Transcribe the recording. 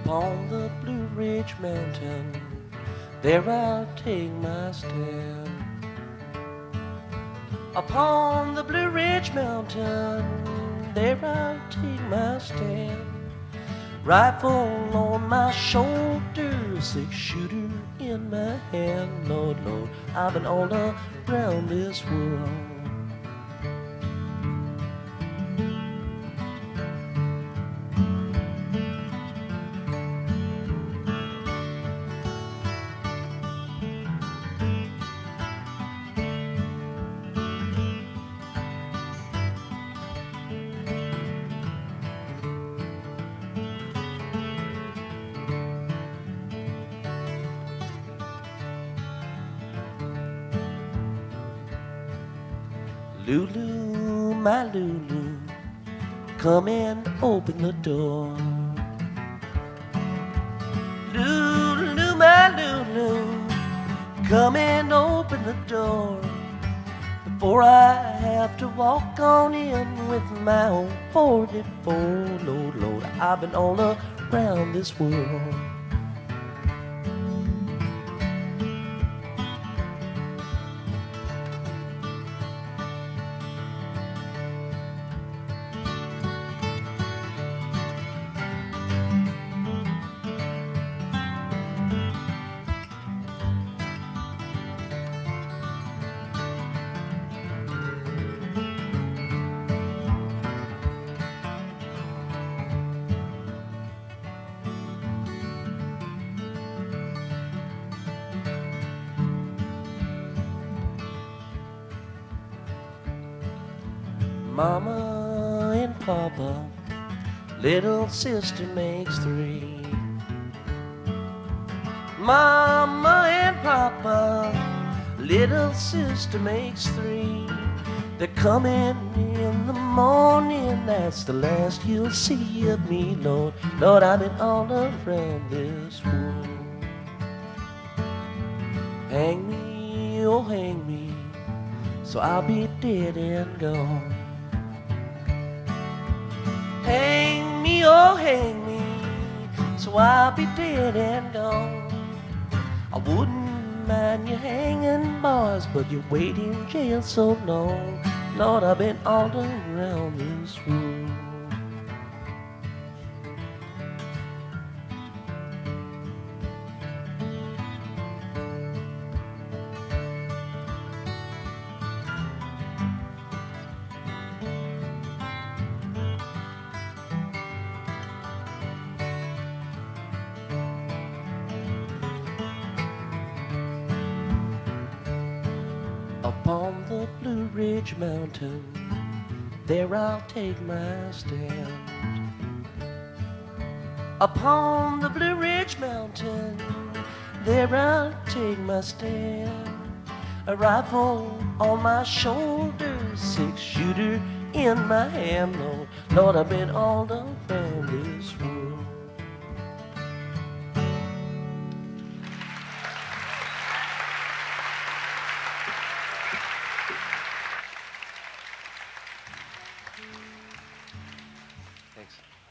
Upon the Blue Ridge Mountain, there I'll take my stand. Upon the Blue Ridge Mountain, there I'll take my stand. Rifle on my shoulder, 6-shooter in my hand. Lord, Lord, I've been all around this world. Lulu, my Lulu, come and open the door. Lulu, my Lulu, come and open the door. Before I have to walk on in with my own 44. Lord, Lord, I've been all around this world. Mama and Papa, little sister makes 3. Mama and Papa, little sister makes 3. They're coming in the morning, that's the last you'll see of me, Lord. Lord, I've been all around this world. Hang me, oh hang me, so I'll be dead and gone. Hang me, oh hang me, so I'll be dead and gone. I wouldn't mind you hanging, boys, but you wait in jail so long. Lord, I've been all around this world. Upon the Blue Ridge Mountain, there I'll take my stand. Upon the Blue Ridge Mountain, there I'll take my stand. A rifle on my shoulder, 6-shooter in my hand. Lord, Lord, I've been all around this world. Thanks.